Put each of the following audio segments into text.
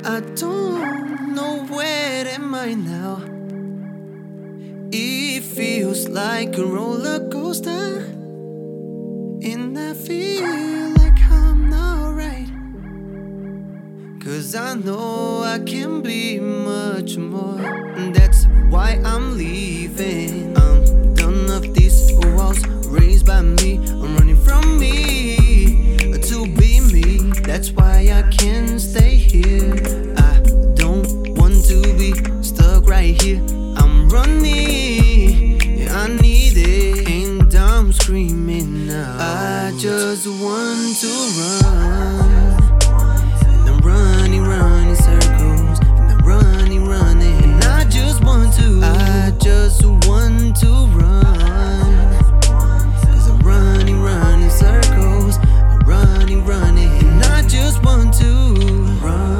I don't know where am I now. It feels like a roller coaster, and I feel like I'm not right. 'Cause I know I can be much more, and that's why I'm leaving. I'm done of these walls raised by me. I'm running from me to be me. That's why I can't stay here. I don't want to be stuck right here. I'm running, yeah, I need it, and I'm screaming now. I just want to run, and I'm running circles, and I'm running, and I just want to run, 'cause I'm running circles, I'm running, and I just want to run.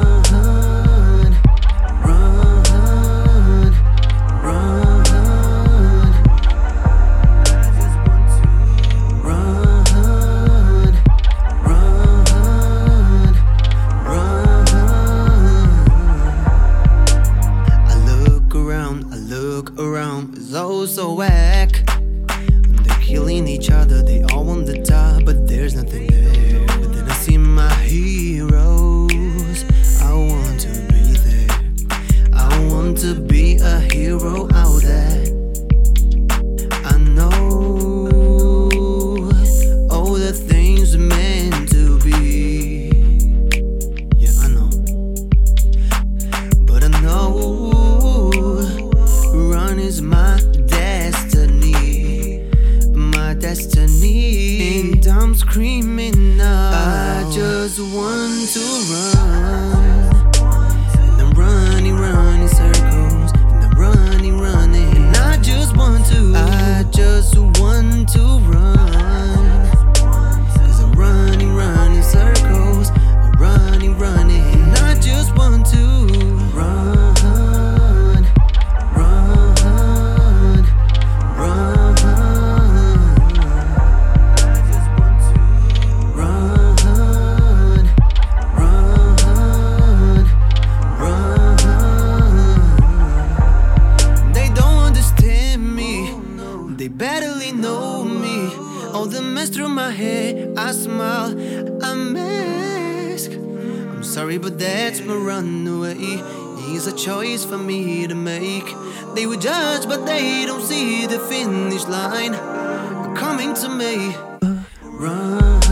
It's all so whack. They're killing each other, they all want the top, but there's nothing there. But then I see my heroes. I want to be there. I want to be a hero out there. I know all the things are meant to be. Yeah, I know. But I know run is my destiny, and I'm screaming now. I just want to run, and I'm running circles, and I'm running, and I just want to run, 'cause I'm running circles, I'm running, and I just want to run. They barely know me. All the mess through my head, I smile, I mask. I'm sorry, but that's my runaway. It's a choice for me to make. They will judge, but they don't see the finish line coming to me. Run.